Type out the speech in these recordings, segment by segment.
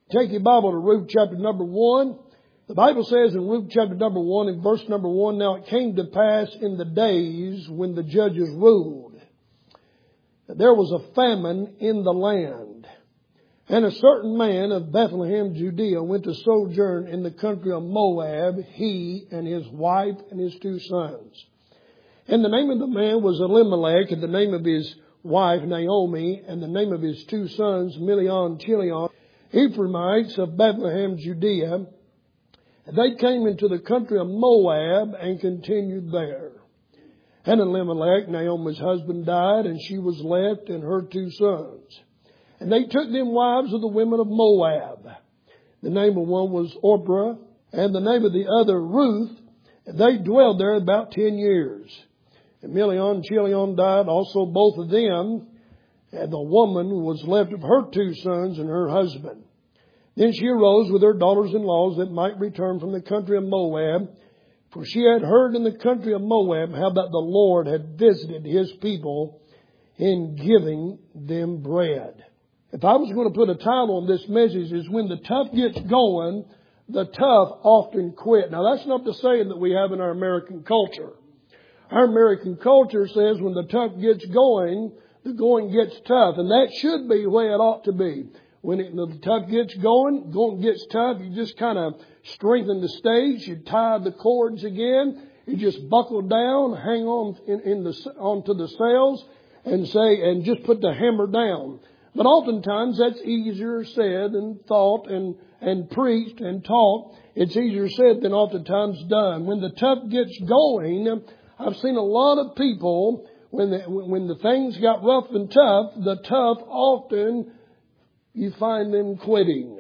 Take your Bible to Ruth chapter number 1. The Bible says in Ruth chapter number 1 and verse number 1, "Now it came to pass in the days when the judges ruled, that there was a famine in the land. And a certain man of Bethlehem, Judea, went to sojourn in the country of Moab, he and his wife and his 2 sons. And the name of the man was Elimelech, and the name of his wife Naomi, and the name of his 2 sons Milion, Chilion, Ephraimites of Bethlehem, Judea. And they came into the country of Moab and continued there. And Elimelech, Naomi's husband, died, and she was left and her 2 sons. And they took them wives of the women of Moab. The name of one was Orpah, and the name of the other Ruth. And they dwelled there about 10 years. And Milion and Chilion died, also both of them. And the woman was left of her 2 sons and her husband. Then she arose with her daughters-in-law that might return from the country of Moab. For she had heard in the country of Moab how that the Lord had visited his people in giving them bread." If I was going to put a title on this message, is when the tough gets going, the tough often quit. Now that's not the saying that we have in our American culture. Our American culture says when the tough gets going, the going gets tough. And that should be the way it ought to be. When the tough gets going gets tough, you just kind of strengthen the stage, you tie the cords again, you just buckle down, hang on onto the sails and just put the hammer down. But oftentimes that's easier said and thought and preached and taught. It's easier said than oftentimes done. When the tough gets going, I've seen a lot of people, when the things got rough and tough, the tough often you find them quitting.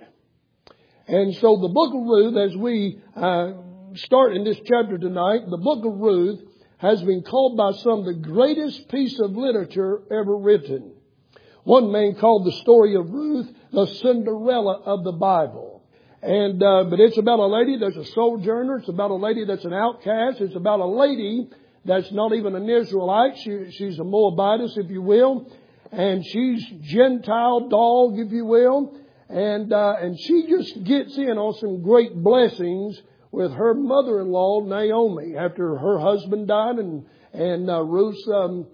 And so the book of Ruth, as we start in this chapter tonight, the book of Ruth has been called by some the greatest piece of literature ever written. One man called the story of Ruth the Cinderella of the Bible. And but it's about a lady that's a sojourner. It's about a lady that's an outcast. It's about a lady that's not even an Israelite. She's a Moabitess, if you will. And she's Gentile dog, if you will. And she just gets in on some great blessings with her mother-in-law, Naomi, after her husband died and Ruth's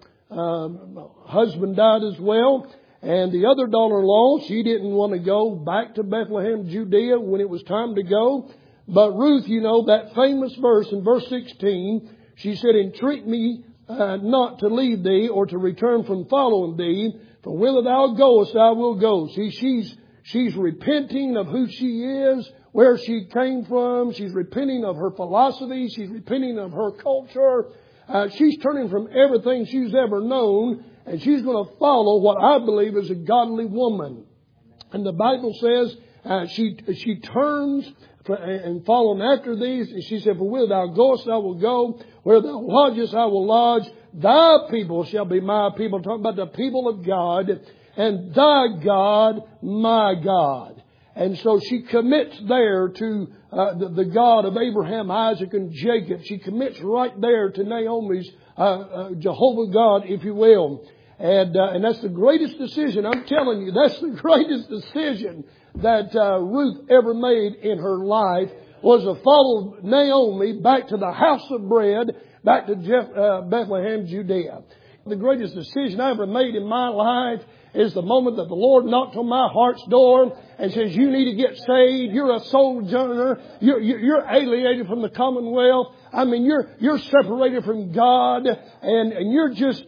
husband died as well. And the other daughter-in-law, she didn't want to go back to Bethlehem, Judea when it was time to go. But Ruth, you know, that famous verse in verse 16, she said, "Entreat me not to leave thee or to return from following thee, for whither thou goest I will go." See, she's repenting of who she is, where she came from. She's repenting of her philosophy. She's repenting of her culture. She's turning from everything she's ever known, and she's going to follow what I believe is a godly woman. And the Bible says she turns and following after these. And she said, "For whither thou goest I will go, where thou lodgest I will lodge. Thy people shall be my people." Talking about the people of God. "And thy God, my God." And so she commits there to the God of Abraham, Isaac, and Jacob. She commits right there to Naomi's Jehovah God, if you will. And that's the greatest decision. I'm telling you, that's the greatest decision that Ruth ever made in her life, was to follow Naomi back to the house of bread, back to Bethlehem, Judea. The greatest decision I ever made in my life is the moment that the Lord knocked on my heart's door and says, "You need to get saved. You're a sojourner. You're alienated from the commonwealth. I mean, you're separated from God, and you're just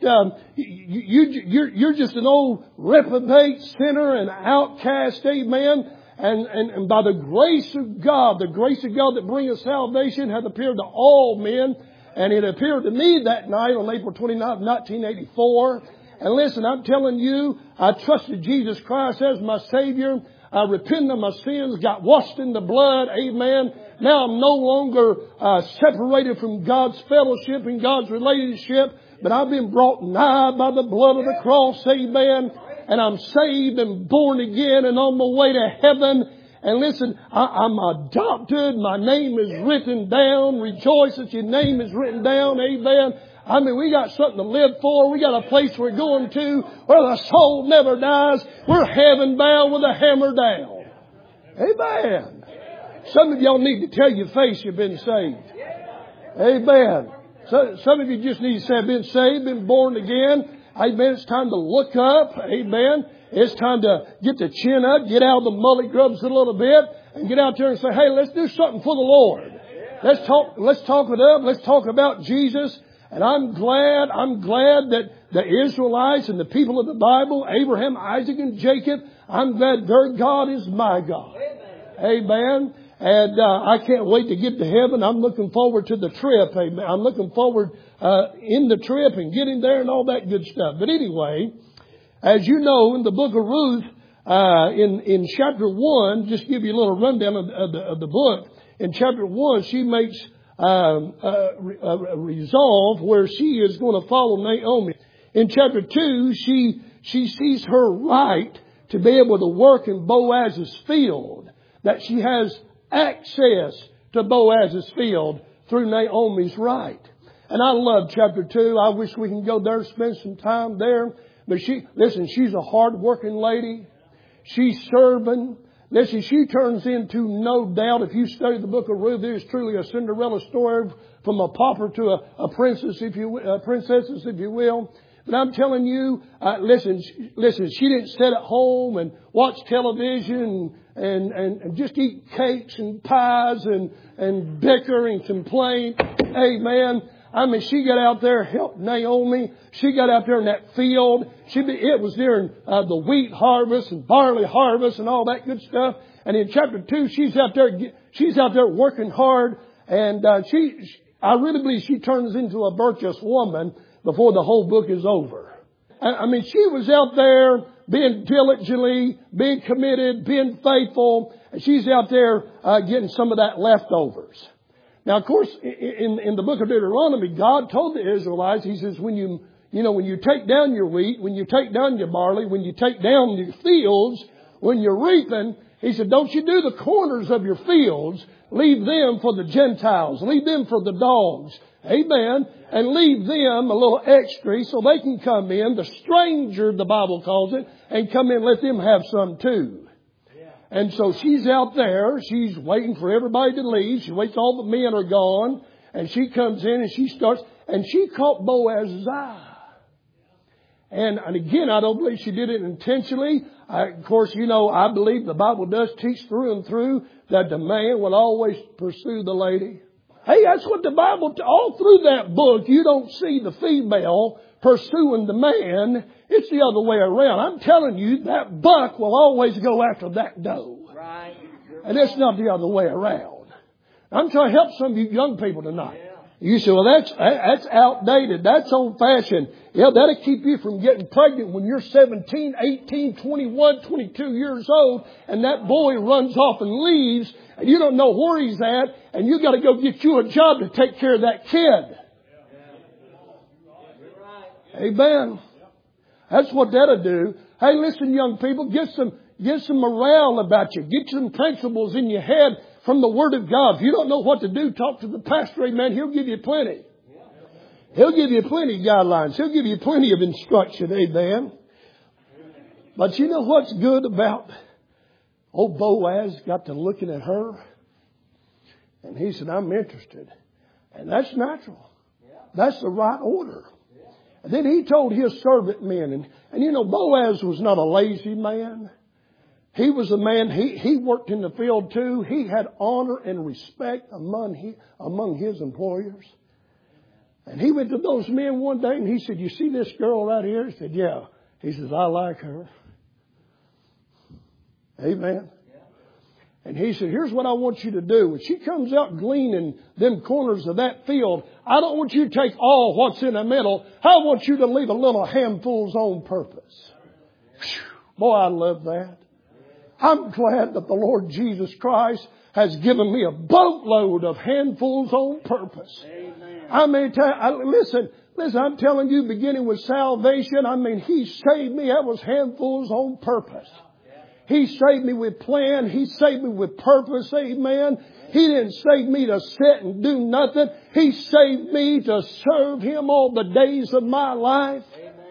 you're just an old reprobate sinner and outcast." Amen. And by the grace of God that bringeth salvation hath appeared to all men. And it appeared to me that night on April 29th, 1984. And listen, I'm telling you, I trusted Jesus Christ as my Savior. I repented of my sins, got washed in the blood. Amen. Now I'm no longer separated from God's fellowship and God's relationship, but I've been brought nigh by the blood of the cross. Amen. And I'm saved and born again and on my way to heaven. And listen, I'm adopted. My name is written down. Rejoice that your name is written down. Amen. I mean, we got something to live for. We got a place we're going to where the soul never dies. We're heaven bound with a hammer down. Amen. Some of y'all need to tell your face you've been saved. Amen. So, some of you just need to say, I've been saved, been born again. Amen. It's time to look up. Amen. It's time to get the chin up, get out of the mullet grubs a little bit, and get out there and say, hey, let's do something for the Lord. Let's talk it up. Let's talk about Jesus. And I'm glad that the Israelites and the people of the Bible, Abraham, Isaac, and Jacob, I'm glad their God is my God. Amen. And I can't wait to get to heaven. I'm looking forward to the trip. Amen. I'm looking forward in the trip and getting there and all that good stuff. But anyway, as you know, in the book of Ruth, in chapter 1, just give you a little rundown of the book. In chapter 1, she makes a resolve where she is going to follow Naomi. In chapter 2, she sees her right to be able to work in Boaz's field, that she has access to Boaz's field through Naomi's right. And I love chapter 2. I wish we can go there and spend some time there. But she's a hard-working lady. She's serving. Listen, she turns into, no doubt, if you study the book of Ruth, it is truly a Cinderella story from a pauper to a princess, if you will. But I'm telling you, listen, she didn't sit at home and watch television and just eat cakes and pies and bicker and complain. Amen. I mean, she got out there, helped Naomi. She got out there in that field. It was during the wheat harvest and barley harvest and all that good stuff. And in chapter 2, she's out there working hard. And I really believe she turns into a virtuous woman before the whole book is over. I mean, she was out there being diligently, being committed, being faithful. And she's out there getting some of that leftovers. Now, of course, in the book of Deuteronomy, God told the Israelites, He says, when you take down your wheat, when you take down your barley, when you take down your fields, when you're reaping, He said, don't you do the corners of your fields. Leave them for the Gentiles. Leave them for the dogs. Amen. And leave them a little extra so they can come in. The stranger, the Bible calls it, and come in, let them have some too. And so she's out there. She's waiting for everybody to leave. She waits till all the men are gone. And she comes in and she caught Boaz's eye. And again, I don't believe she did it intentionally. Of course, I believe the Bible does teach through and through that the man will always pursue the lady. Hey, that's what the Bible, all through that book, you don't see the female pursuing the man. It's the other way around. I'm telling you, that buck will always go after that doe. Right. And it's not the other way around. I'm trying to help some of you young people tonight. You say, well, that's outdated. That's old-fashioned. Yeah, that'll keep you from getting pregnant when you're 17, 18, 21, 22 years old, and that boy runs off and leaves, and you don't know where he's at, and you got to go get you a job to take care of that kid. Amen. That's what that'll do. Hey, listen, young people, get some morale about you. Get some principles in your head from the Word of God. If you don't know what to do, talk to the pastor. Amen. He'll give you plenty. He'll give you plenty of guidelines. He'll give you plenty of instruction. Amen. But you know what's good about old Boaz got to looking at her, and he said, I'm interested. And that's natural. That's the right order. And then he told his servant men, and Boaz was not a lazy man. He was a man, he worked in the field too. He had honor and respect among his employers. And he went to those men one day and he said, you see this girl right here? He said, yeah. He says, I like her. Amen. And he said, here's what I want you to do. When she comes out gleaning them corners of that field, I don't want you to take all what's in the middle. I want you to leave a little handfuls on purpose. Whew. Boy, I love that. I'm glad that the Lord Jesus Christ has given me a boatload of handfuls on purpose. Amen. I mean, listen, I'm telling you, beginning with salvation, He saved me. That was handfuls on purpose. He saved me with plan. He saved me with purpose. Amen. He didn't save me to sit and do nothing. He saved me to serve Him all the days of my life. Amen.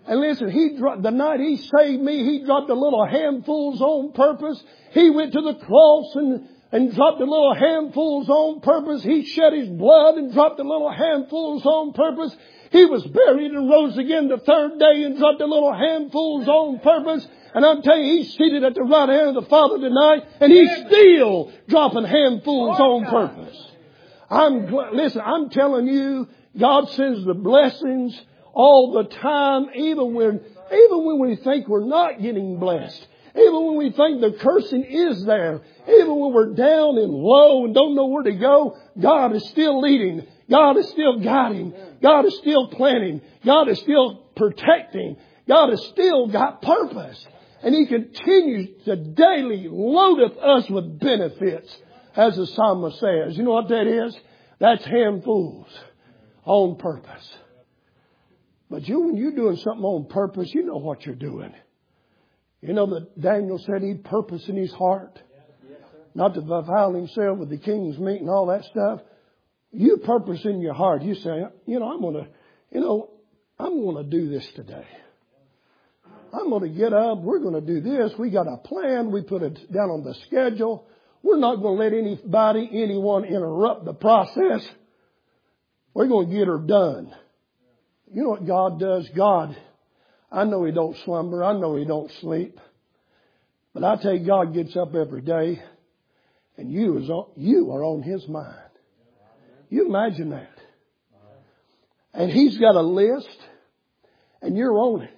And listen, the night He saved me, He dropped a little handfuls on purpose. He went to the cross and dropped a little handfuls on purpose. He shed His blood and dropped a little handfuls on purpose. He was buried and rose again the third day and dropped a little handfuls on purpose. And I'm telling you, He's seated at the right hand of the Father tonight, and He's still dropping handfuls on purpose. Listen, I'm telling you, God sends the blessings all the time, even when we think we're not getting blessed. Even when we think the cursing is there. Even when we're down and low and don't know where to go, God is still leading. God is still guiding. God is still planning. God is still protecting. God has still got purpose. And He continues to daily loadeth us with benefits, as the psalmist says. You know what that is? That's handfuls on purpose. But when you're doing something on purpose, you know what you're doing. You know that Daniel said he purposed in his heart not to defile himself with the king's meat and all that stuff. You purpose in your heart. You say, I'm going to do this today. I'm going to get up. We're going to do this. We got a plan. We put it down on the schedule. We're not going to let anyone interrupt the process. We're going to get her done. You know what God does? God, I know He don't slumber. I know He don't sleep. But I tell you, God gets up every day and you are on His mind. You imagine that. And He's got a list and you're on it.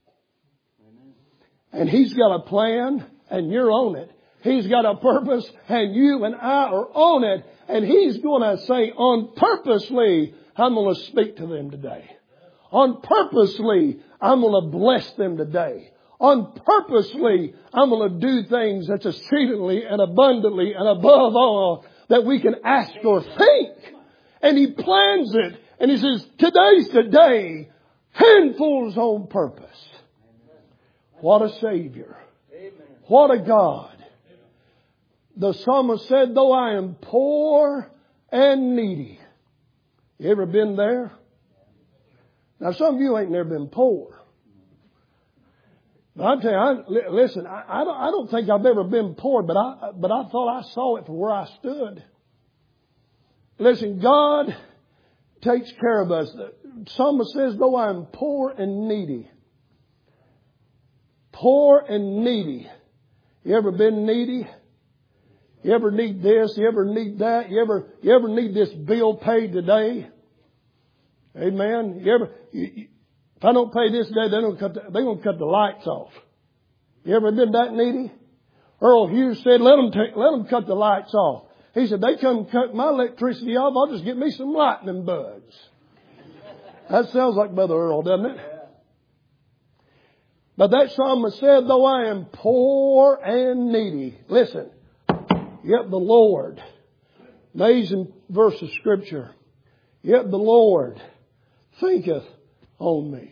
And He's got a plan and you're on it. He's got a purpose and you and I are on it. And He's going to say, on purposely, I'm going to speak to them today. On purposely, I'm going to bless them today. On purposely, I'm going to do things that's exceedingly and abundantly and above all that we can ask or think. And He plans it. And He says, today's the day. Handfuls on purpose. What a Savior. What a God. The psalmist said, though I am poor and needy. You ever been there? Now, some of you ain't never been poor. But I tell you, listen, I don't think I've ever been poor, but I thought I saw it from where I stood. Listen, God takes care of us. The psalmist says, though I am poor and needy. Poor and needy. You ever been needy? You ever need this? You ever need that? You ever need this bill paid today? Amen. If I don't pay this today, they're going to cut the lights off. You ever been that needy? Earl Hughes said, let them cut the lights off. He said, they come cut my electricity off. I'll just get me some lightning bugs. That sounds like Brother Earl, doesn't it? But that psalmist said, though I am poor and needy. Listen, yet the Lord, amazing verse of Scripture, yet the Lord thinketh on me.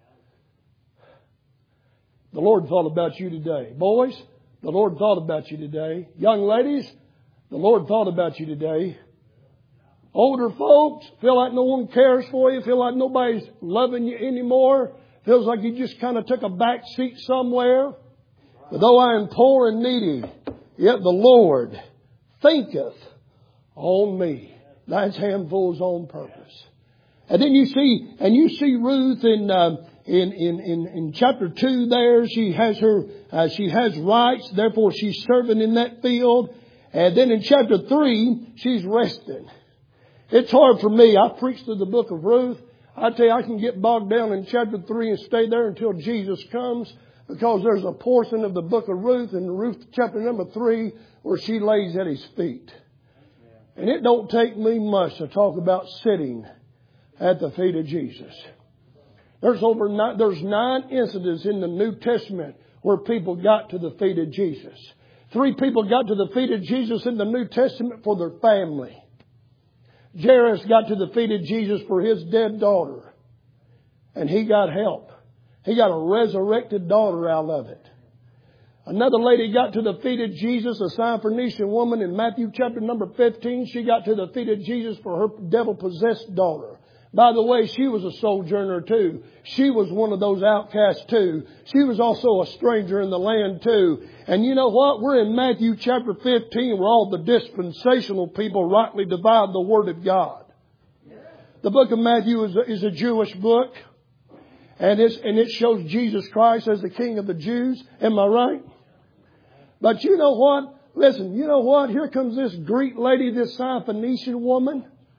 The Lord thought about you today. Boys, the Lord thought about you today. Young ladies, the Lord thought about you today. Older folks, feel like no one cares for you, feel like nobody's loving you anymore. Feels like you just kind of took a back seat somewhere. But though I am poor and needy, yet the Lord thinketh on me. That's handfuls on purpose. And then you see Ruth in chapter 2 there. She has rights, therefore she's serving in that field. And then in chapter 3, she's resting. It's hard for me. I preached through the book of Ruth. I tell you, I can get bogged down in chapter 3 and stay there until Jesus comes, because there's a portion of the book of Ruth in Ruth chapter number 3 where she lays at His feet. And it don't take me much to talk about sitting at the feet of Jesus. There's 9 incidents in the New Testament where people got to the feet of Jesus. 3 people got to the feet of Jesus in the New Testament for their family. Jairus got to the feet of Jesus for his dead daughter. And he got help. He got a resurrected daughter out of it. Another lady got to the feet of Jesus, a Syrophoenician woman in Matthew chapter number 15. She got to the feet of Jesus for her devil-possessed daughter. By the way, she was a sojourner too. She was one of those outcasts too. She was also a stranger in the land too. And you know what? We're in Matthew chapter 15 where all the dispensational people rightly divide the Word of God. The book of Matthew is a Jewish book. And it shows Jesus Christ as the King of the Jews. Am I right? But you know what? Listen, you know what? Here comes this Greek lady, this Syrophoenician woman.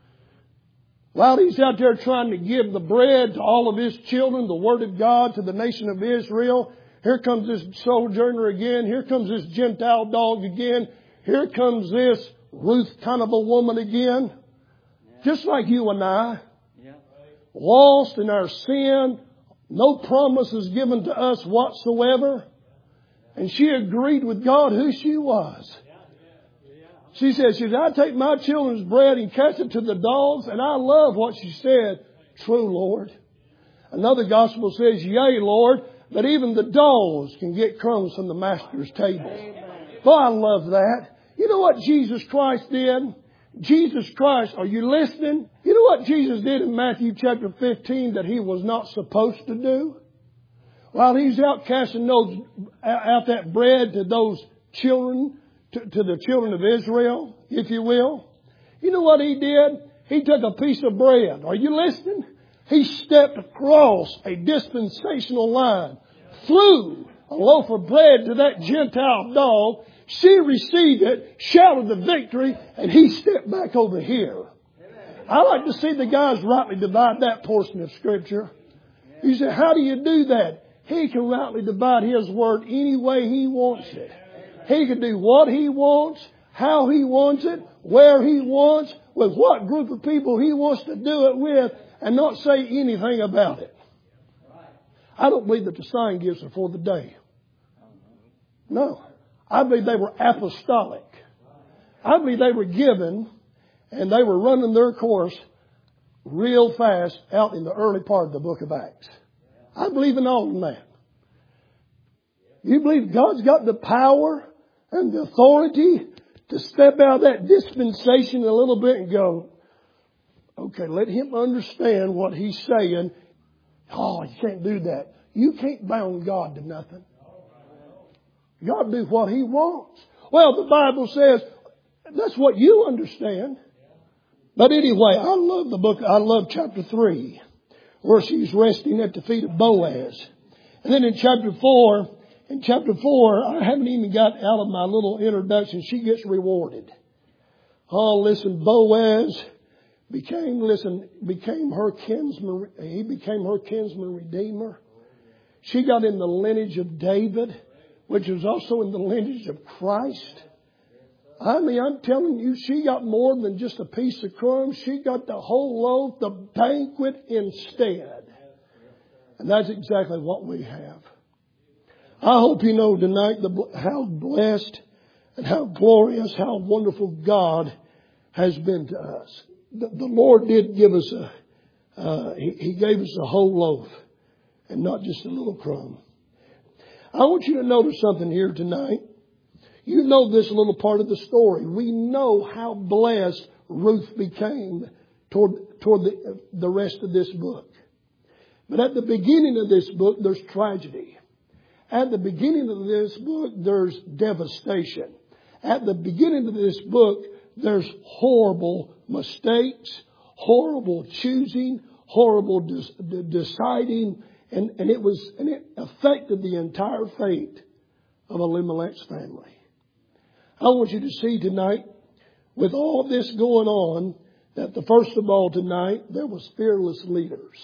While he's out there trying to give the bread to all of his children, the Word of God to the nation of Israel, here comes this sojourner again. Here comes this Gentile dog again. Here comes this Ruth kind of a woman again. Just like you and I. Lost in our sin. No promises given to us whatsoever. And she agreed with God who she was. She said, I take my children's bread and cast it to the dogs. And I love what she said. True, Lord. Another gospel says, yea, Lord, but even the dogs can get crumbs from the master's table. Boy, I love that. You know what Jesus Christ did? Jesus Christ, are you listening? You know what Jesus did in Matthew chapter 15 that He was not supposed to do? While He's out casting out that bread to those children, to the children of Israel, if you will. You know what He did? He took a piece of bread. Are you listening? He stepped across a dispensational line, flew a loaf of bread to that Gentile dog. She received it, shouted the victory, and he stepped back over here. I like to see the guys rightly divide that portion of Scripture. You say, how do you do that? He can rightly divide His Word any way He wants it. He can do what He wants, how He wants it, where He wants, with what group of people He wants to do it with, and not say anything about it. I don't believe that the sign gifts are for the day. No. I believe they were apostolic. I believe they were given and they were running their course real fast out in the early part of the book of Acts. I believe in all of that. You believe God's got the power and the authority to step out of that dispensation a little bit and go, okay, let Him understand what He's saying. Oh, you can't do that. You can't bound God to nothing. God do what He wants. Well, the Bible says that's what you understand. But anyway, I love the book. I love chapter 3, where she's resting at the feet of Boaz. And then in chapter 4, I haven't even got out of my little introduction. She gets rewarded. Oh, listen, Boaz became her kinsman. He became her kinsman redeemer. She got in the lineage of David, which was also in the lineage of Christ. I mean, I'm telling you, she got more than just a piece of crumbs. She got the whole loaf, the banquet instead. And that's exactly what we have. I hope you know tonight how blessed and how glorious, how wonderful God has been to us. The Lord did give us He gave us a whole loaf and not just a little crumb. I want you to notice something here tonight. You know this little part of the story. We know how blessed Ruth became toward the rest of this book. But at the beginning of this book, there's tragedy. At the beginning of this book, there's devastation. At the beginning of this book, there's horrible mistakes, horrible choosing, horrible deciding, and it affected the entire fate of Elimelech's family. I want you to see tonight, with all this going on, that first of all tonight, there was fearless leaders.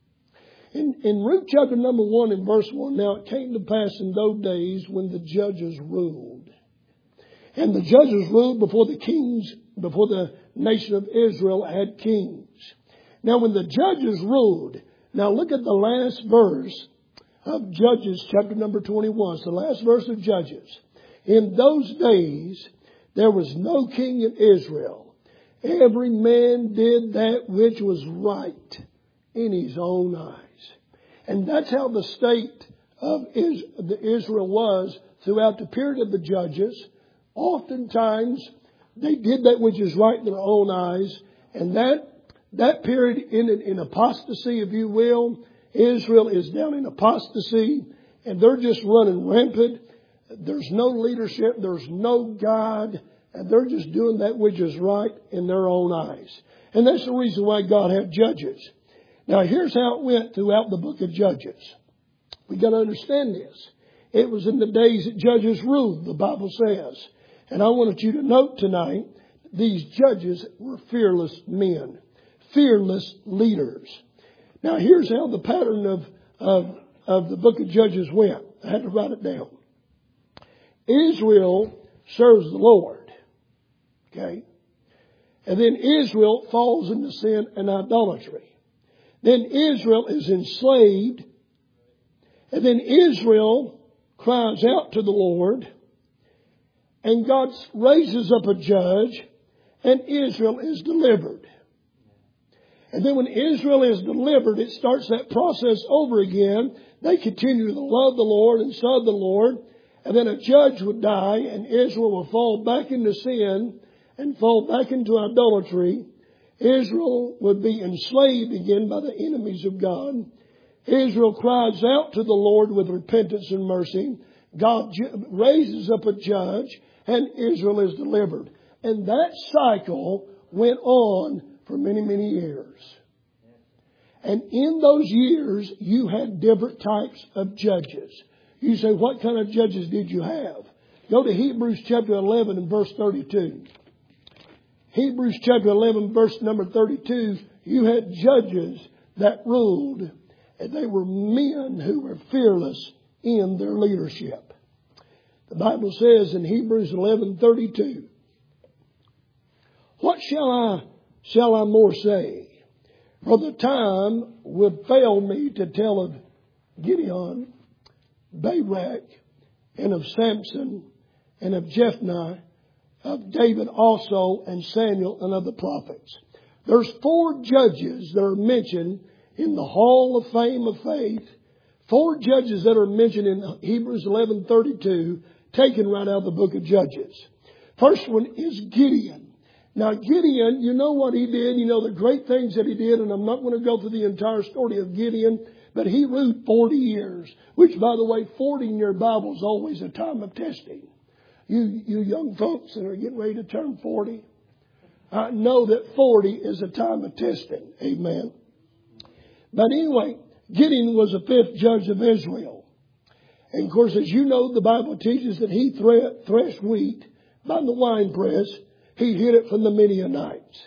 In Ruth chapter number 1 and verse 1, now it came to pass in those days when the judges ruled. And the judges ruled before the nation of Israel had kings. Now when the judges ruled, now look at the last verse of Judges chapter number 21. It's the last verse of Judges. In those days, there was no king in Israel. Every man did that which was right in his own eyes. And that's how the state of Israel was throughout the period of the Judges. Oftentimes, they did that which is right in their own eyes. And that period ended in apostasy, if you will. Israel is down in apostasy, and they're just running rampant. There's no leadership. There's no God. And they're just doing that which is right in their own eyes. And that's the reason why God had judges. Now, here's how it went throughout the book of Judges. We got to understand this. It was in the days that judges ruled, the Bible says. And I wanted you to note tonight, these judges were fearless men, fearless leaders. Now, here's how the pattern of the book of Judges went. I had to write it down. Israel serves the Lord. Okay? And then Israel falls into sin and idolatry. Then Israel is enslaved. And then Israel cries out to the Lord. And God raises up a judge. And Israel is delivered. And then when Israel is delivered, it starts that process over again. They continue to love the Lord and serve the Lord. And then a judge would die and Israel would fall back into sin and fall back into idolatry. Israel would be enslaved again by the enemies of God. Israel cries out to the Lord with repentance and mercy. God raises up a judge and Israel is delivered. And that cycle went on for many, many years. And in those years, you had different types of judges. You say, what kind of judges did you have? Go to Hebrews chapter 11 and verse 32. Hebrews chapter 11, verse number 32, you had judges that ruled, and they were men who were fearless in their leadership. The Bible says in Hebrews 11:32, what shall I more say? For the time would fail me to tell of Gideon, Barak, and of Samson, and of Jephthah, of David also, and Samuel, and of the prophets. There's 4 judges that are mentioned in the Hall of Fame of Faith. 4 judges that are mentioned in Hebrews 11:32, taken right out of the book of Judges. First one is Gideon. Now Gideon, you know what he did. You know the great things that he did. And I'm not going to go through the entire story of Gideon. But he ruled 40 years. Which, by the way, 40 in your Bible is always a time of testing. You young folks that are getting ready to turn 40, know that 40 is a time of testing. Amen. But anyway, Gideon was the 5th judge of Israel. And of course, as you know, the Bible teaches that he threshed wheat by the winepress. He hid it from the Midianites.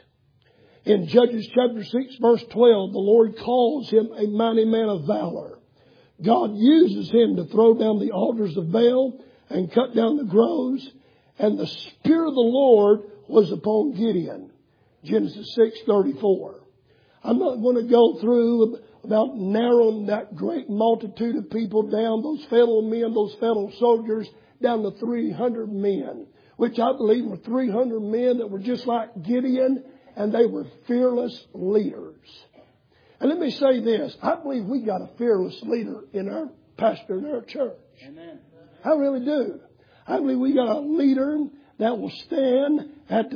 In Judges chapter 6, verse 12, the Lord calls him a mighty man of valor. God uses him to throw down the altars of Baal and cut down the groves. And the Spirit of the Lord was upon Gideon. Genesis 6:34. I'm not going to go through about narrowing that great multitude of people down, those fellow men, those fellow soldiers, down to 300 men, which I believe were 300 men that were just like Gideon, and they were fearless leaders. And let me say this. I believe we got a fearless leader in our pastor in our church. Amen. I really do. I believe we got a leader that will stand at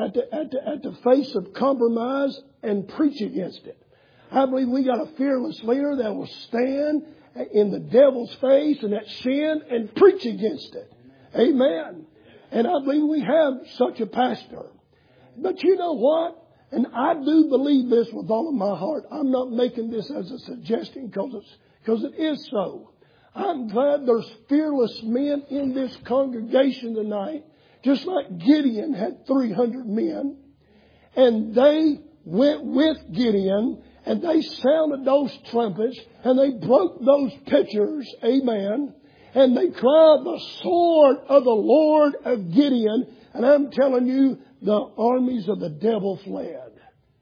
the face of compromise and preach against it. I believe we got a fearless leader that will stand in the devil's face and that sin and preach against it. Amen. And I believe we have such a pastor. But you know what? And I do believe this with all of my heart. I'm not making this as a suggestion because it is so. I'm glad there's fearless men in this congregation tonight, just like Gideon had 300 men. And they went with Gideon and they sounded those trumpets and they broke those pitchers. Amen. And they cried the sword of the Lord of Gideon. And I'm telling you, the armies of the devil fled.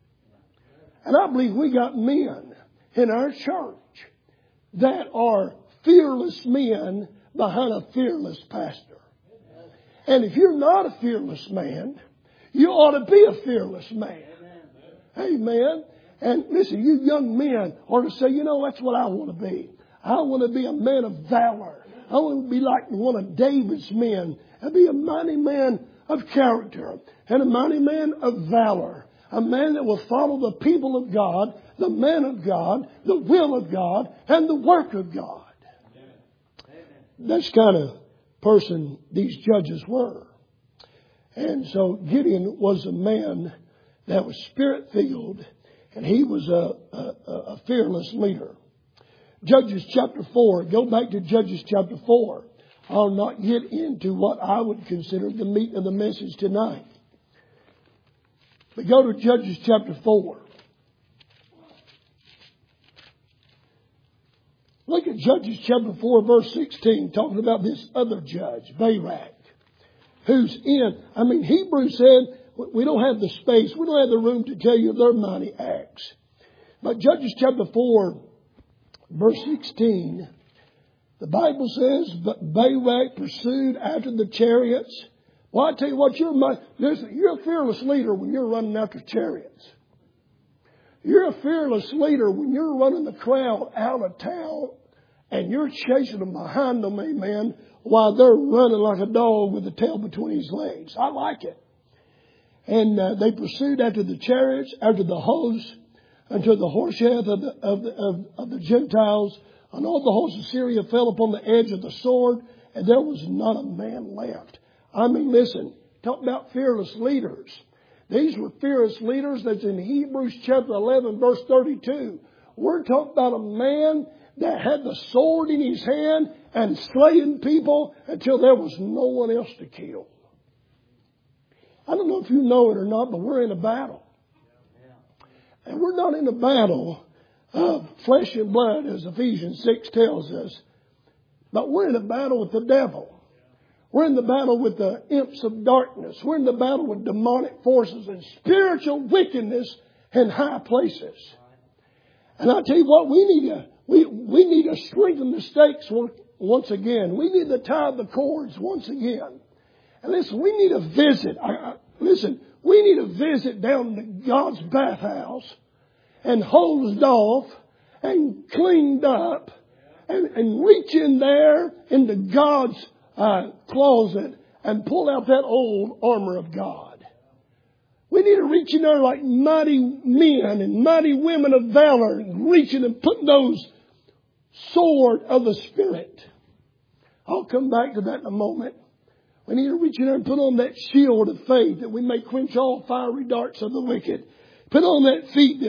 And I believe we got men in our church that are fearless men behind a fearless pastor. And if you're not a fearless man, you ought to be a fearless man. Amen. And listen, you young men ought to say, you know, that's what I want to be. I want to be a man of valor. I want to be like one of David's men and be a mighty man of character and a mighty man of valor. A man that will follow the people of God, the man of God, the will of God, and the work of God. That's the kind of person these judges were. And so Gideon was a man that was Spirit-filled, and he was a fearless leader. Judges chapter 4. Go back to Judges chapter 4. I'll not get into what I would consider the meat of the message tonight. But go to Judges chapter 4. Look at Judges chapter 4 verse 16, talking about this other judge, Barak, who's in, Hebrews said, we don't have the space, we don't have the room to tell you their mighty acts. But Judges chapter 4 verse 16, the Bible says, but Barak pursued after the chariots. Well, I tell you what, you're a fearless leader when you're running after chariots. You're a fearless leader when you're running the crowd out of town and you're chasing them behind them, amen, while they're running like a dog with the tail between his legs. I like it. And they pursued after the chariots, after the hosts, until the horsehead of the Gentiles, and all the hosts of Syria fell upon the edge of the sword, and there was not a man left. Listen, talk about fearless leaders. These were fearless leaders. That's in Hebrews chapter 11, verse 32. We're talking about a man that had the sword in his hand and slaying people until there was no one else to kill. I don't know if you know it or not, but we're in a battle. And we're not in a battle of flesh and blood, as Ephesians 6 tells us, but we're in a battle with the devil. We're in the battle with the imps of darkness. We're in the battle with demonic forces and spiritual wickedness in high places. And I tell you what, we need to strengthen the stakes once again. We need to tie the cords once again. And listen, we need a visit. We need a visit down to God's bathhouse and hosed off and cleaned up and reach in there into God's closet and pull out that old armor of God. We need to reach in there like mighty men and mighty women of valor, reaching and putting those sword of the Spirit. I'll come back to that in a moment. We need to reach in there and put on that shield of faith that we may quench all fiery darts of the wicked. Put on that feet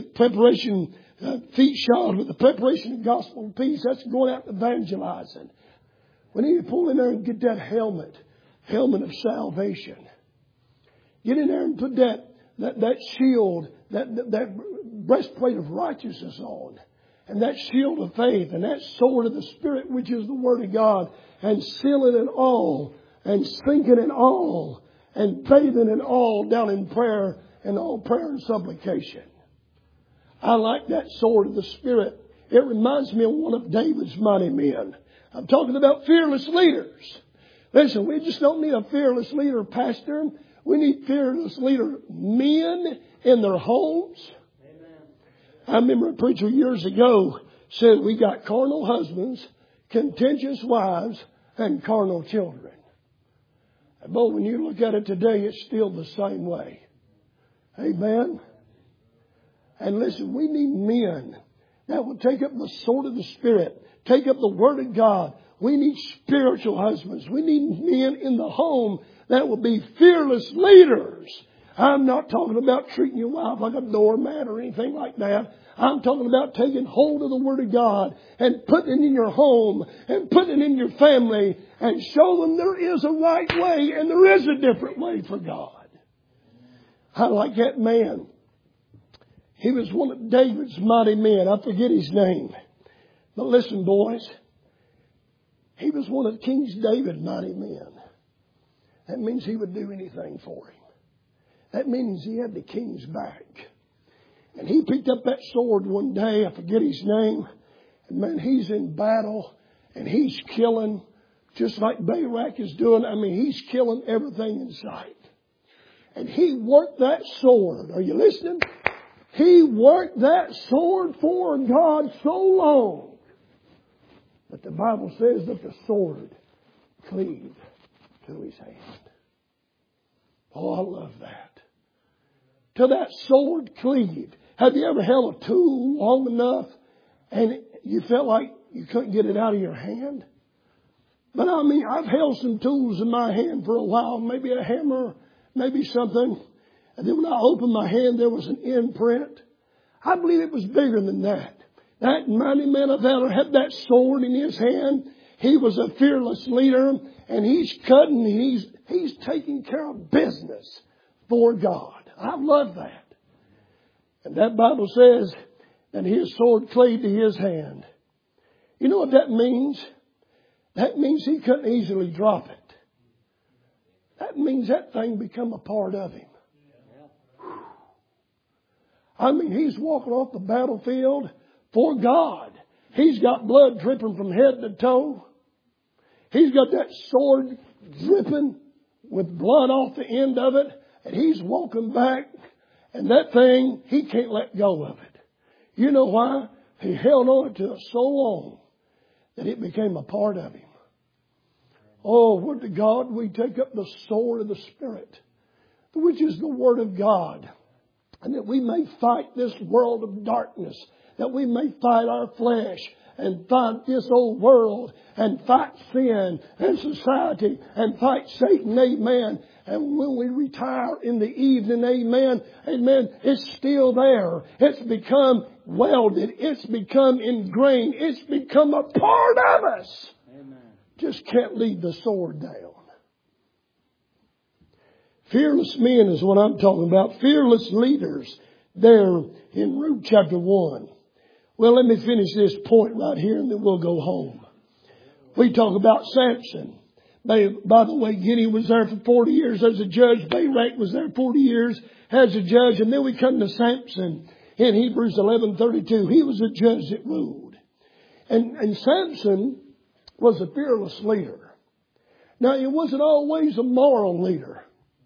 shod with the preparation of gospel of peace. That's going out evangelizing. We need to pull in there and get that helmet of salvation. Get in there and put that shield, that breastplate of righteousness on, and that shield of faith, and that sword of the Spirit, which is the Word of God, and sealing it all, and sinking it all, and bathing it all down in prayer, and all prayer and supplication. I like that sword of the Spirit. It reminds me of one of David's mighty men. I'm talking about fearless leaders. Listen, we just don't need a fearless leader, pastor. We need fearless leader men in their homes. Amen. I remember a preacher years ago said we got carnal husbands, contentious wives, and carnal children. But when you look at it today, it's still the same way. Amen. And listen, we need men that will take up the sword of the Spirit, take up the Word of God. We need spiritual husbands. We need men in the home that will be fearless leaders. I'm not talking about treating your wife like a doormat or anything like that. I'm talking about taking hold of the Word of God and putting it in your home and putting it in your family and show them there is a right way and there is a different way for God. I like that man. He was one of David's mighty men. I forget his name. But listen, boys. He was one of King David's mighty men. That means he would do anything for him. That means he had the king's back. And he picked up that sword one day. I forget his name. And man, he's in battle. And he's killing just like Barak is doing. He's killing everything in sight. And he worked that sword. Are you listening? He worked that sword for God so long that the Bible says that the sword cleaved to his hand. Oh, I love that. till that sword cleaved. Have you ever held a tool long enough and you felt like you couldn't get it out of your hand? But I mean, I've held some tools in my hand for a while, maybe a hammer, maybe something. And then when I opened my hand, there was an imprint. I believe it was bigger than that. That mighty man of valor had that sword in his hand. He was a fearless leader, and he's cutting, he's taking care of business for God. I love that. And that Bible says that his sword clave to his hand. You know what that means? That means he couldn't easily drop it. That means that thing become a part of him. I mean, he's walking off the battlefield for God. He's got blood dripping from head to toe. He's got that sword dripping with blood off the end of it. And he's walking back. And that thing, he can't let go of it. You know why? He held on to it so long that it became a part of him. Oh, word to God, we take up the sword of the Spirit, which is the Word of God. And that we may fight this world of darkness. That we may fight our flesh and fight this old world and fight sin and society and fight Satan, amen. And when we retire in the evening, amen, it's still there. It's become welded. It's become ingrained. It's become a part of us. Amen. Just can't leave the sword down. Fearless men is what I'm talking about. Fearless leaders there in Ruth chapter 1. Well, let me finish this point right here and then we'll go home. We talk about Samson. By the way, Gideon was there for 40 years as a judge. Barak was there 40 years as a judge. And then we come to Samson in Hebrews 11:32. He was a judge that ruled. And Samson was a fearless leader. Now, he wasn't always a moral leader.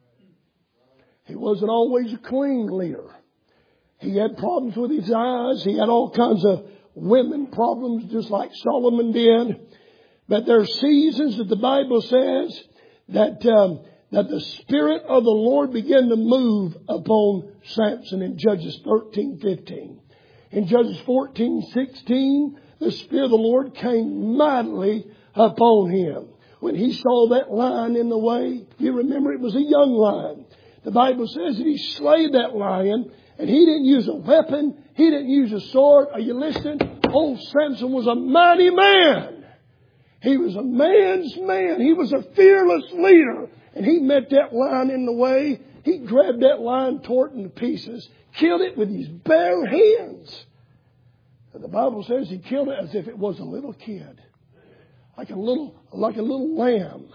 He wasn't always a clean leader. He had problems with his eyes. He had all kinds of women problems just like Solomon did. But there are seasons that the Bible says that the Spirit of the Lord began to move upon Samson in Judges 13:15. In Judges 14:16, the Spirit of the Lord came mightily upon him. When he saw that lion in the way, you remember it was a young lion. The Bible says that he slayed that lion, and he didn't use a weapon. He didn't use a sword. Are you listening? Old Samson was a mighty man. He was a man's man. He was a fearless leader. And he met that lion in the way. He grabbed that lion, tore it into pieces, killed it with his bare hands. And the Bible says he killed it as if it was a little kid. Like a little lamb.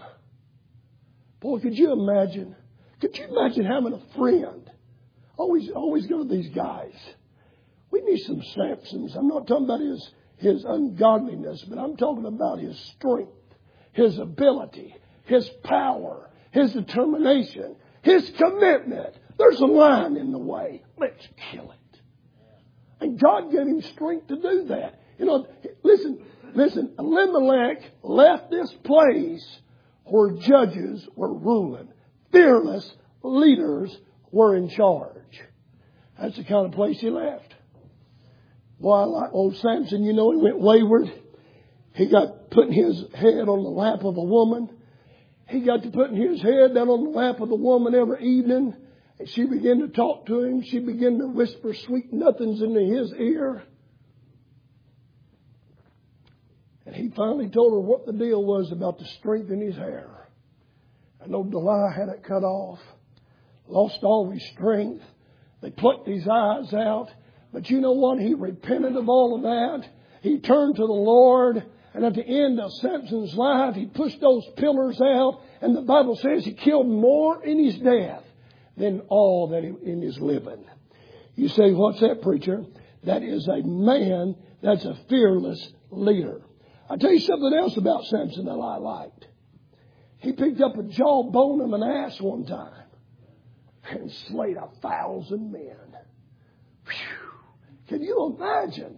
Boy, could you imagine? Could you imagine having a friend? Always go to these guys. We need some Samsons. I'm not talking about his ungodliness, but I'm talking about his strength, his ability, his power, his determination, his commitment. There's a lion in the way. Let's kill it. And God gave him strength to do that. You know, listen. Elimelech left this place where judges were ruling. Fearless leaders were in charge. That's the kind of place he left. Boy, like old Samson, you know, he went wayward. He got putting his head on the lap of a woman. He got to putting his head down on the lap of the woman every evening. And she began to talk to him. She began to whisper sweet nothings into his ear. And he finally told her what the deal was about the strength in his hair. I know Delilah had it cut off. Lost all his strength. They plucked his eyes out. But you know what? He repented of all of that. He turned to the Lord. And at the end of Samson's life, he pushed those pillars out. And the Bible says he killed more in his death than all that in his living. You say, what's that, preacher? That is a man that's a fearless leader. I'll tell you something else about Samson that I liked. He picked up a jawbone of an ass one time and slayed 1,000 men. Whew. Can you imagine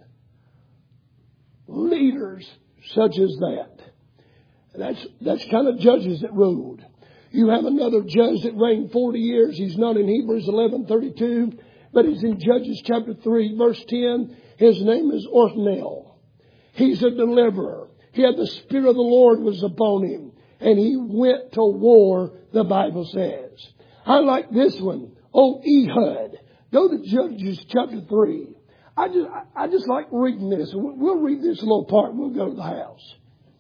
leaders such as that? And that's kind of judges that ruled. You have another judge that reigned 40 years. He's not in Hebrews 11:32, but he's in Judges chapter 3, verse 10. His name is Othniel. He's a deliverer. He had the Spirit of the Lord was upon him, and he went to war, the Bible says. I like this one. Oh, Ehud. Go to Judges chapter 3. I just like reading this. We'll read this little part and we'll go to the house.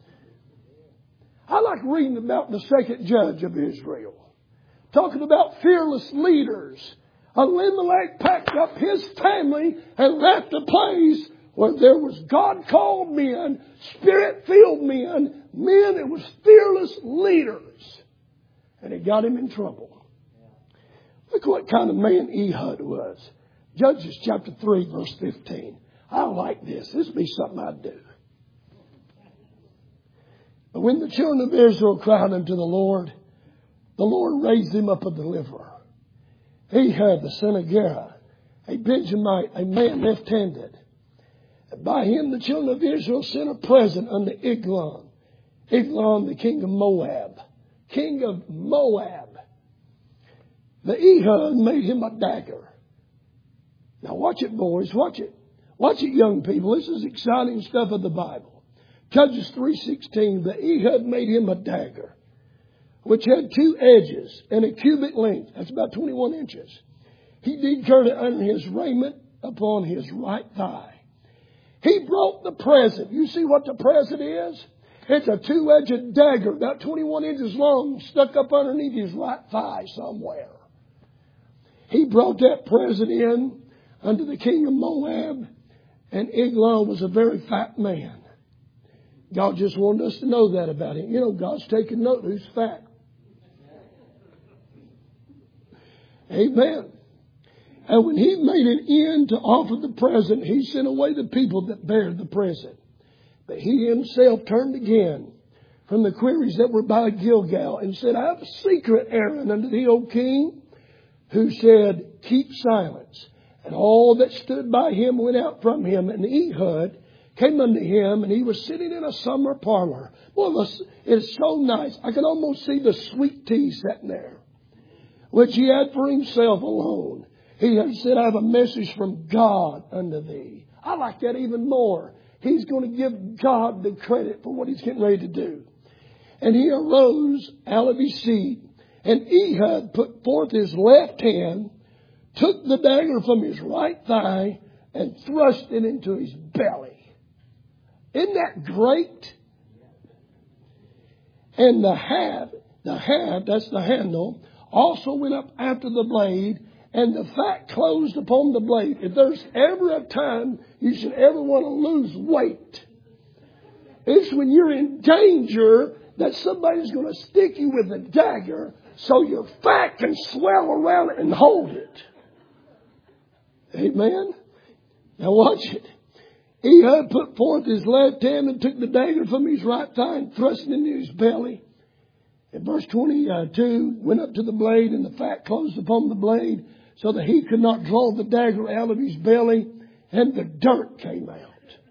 I like reading about the second judge of Israel. Talking about fearless leaders. Elimelech packed up his family and left a place where there was God-called men, Spirit-filled men, men that was fearless leaders. And it got him in trouble. Look what kind of man Ehud was. Judges chapter 3, verse 15. I like this. This would be something I'd do. But when the children of Israel cried unto the Lord raised him up a deliverer. Ehud, the son of Gera, a Benjamite, a man left-handed. And by him the children of Israel sent a present unto Eglon. Eglon, the king of Moab. King of Moab. The Ehud made him a dagger. Now watch it, boys. Watch it. Watch it, young people. This is exciting stuff of the Bible. Judges 3:16. The Ehud made him a dagger, which had 2 edges and a cubit length. That's about 21 inches. He did gird it under his raiment upon his right thigh. He brought the present. You see what the present is? It's a 2-edged dagger, about 21 inches long, stuck up underneath his right thigh somewhere. He brought that present in unto the king of Moab, and Eglon was a very fat man. God just wanted us to know that about him. You know, God's taking note who's fat. Amen. And when he made an end to offer the present, he sent away the people that bare the present. But he himself turned again from the queries that were by Gilgal and said, I have a secret errand unto thee, O king, who said, keep silence. And all that stood by him went out from him, and Ehud came unto him, and he was sitting in a summer parlor. Boy, it's so nice. I can almost see the sweet tea sitting there, which he had for himself alone. He had said, I have a message from God unto thee. I like that even more. He's going to give God the credit for what he's getting ready to do. And he arose out of his seat, and Ehud put forth his left hand, took the dagger from his right thigh, and thrust it into his belly. Isn't that great? And the hab, that's the handle, also went up after the blade, and the fat closed upon the blade. If there's ever a time you should ever want to lose weight, it's when you're in danger that somebody's going to stick you with a dagger so your fat can swell around it and hold it. Amen? Now watch it. Ehud put forth his left hand and took the dagger from his right thigh and thrust it into his belly. In verse 22, went up to the blade, and the fat closed upon the blade so that he could not draw the dagger out of his belly, and the dirt came out.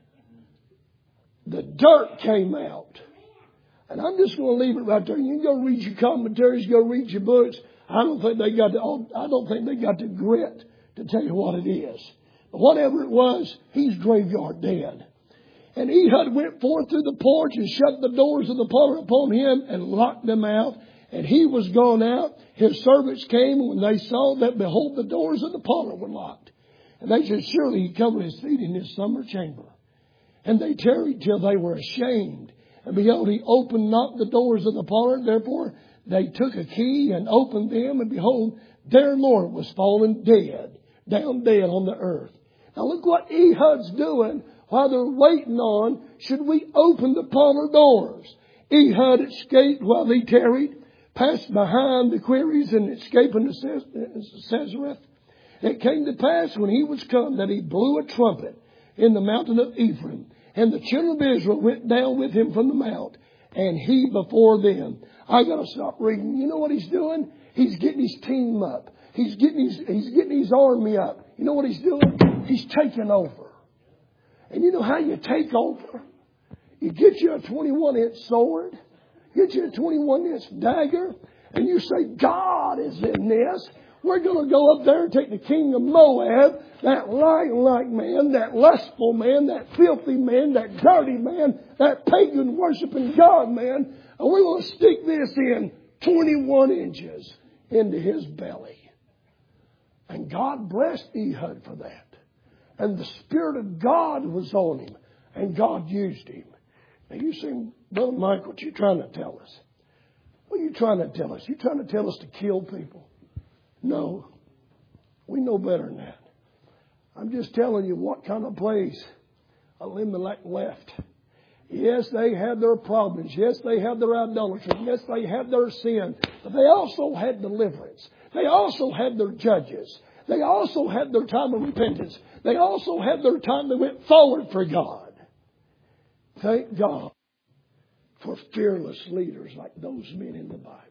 The dirt came out. And I'm just going to leave it right there. You can go read your commentaries, go read your books. I don't think they got the grit to tell you what it is. But whatever it was, he's graveyard dead. And Ehud went forth through the porch and shut the doors of the parlor upon him and locked them out. And he was gone out. His servants came, and when they saw that, behold, the doors of the parlor were locked. And they said, surely he covered his feet in his summer chamber. And they tarried till they were ashamed. And behold, he opened not the doors of the parlor. Therefore they took a key and opened them. And behold, their Lord was fallen dead, down dead on the earth. Now look what Ehud's doing while they're waiting on, should we open the parlor doors? Ehud escaped while they tarried, passed behind the queries and escaped into Sazerath. It came to pass when he was come that he blew a trumpet in the mountain of Ephraim. And the children of Israel went down with him from the mount, and he before them. I got to stop reading. You know what he's doing? He's getting his team up. He's getting his army up. You know what he's doing? He's taking over. And you know how you take over? You get you a 21-inch sword, get you a 21-inch dagger, and you say, God is in this, we're going to go up there and take the king of Moab, that lion-like man, that lustful man, that filthy man, that dirty man, that pagan worshiping God man, and we're going to stick this in 21 inches into his belly. And God blessed Ehud for that. And the Spirit of God was on him. And God used him. Now you say, Brother Mike, what you trying to tell us? What are you trying to tell us? You trying to tell us to kill people? No. We know better than that. I'm just telling you what kind of place Elimelech left. Yes, they had their problems. Yes, they had their idolatry. Yes, they had their sin. But they also had deliverance. They also had their judges. They also had their time of repentance. They also had their time they went forward for God. Thank God for fearless leaders like those men in the Bible.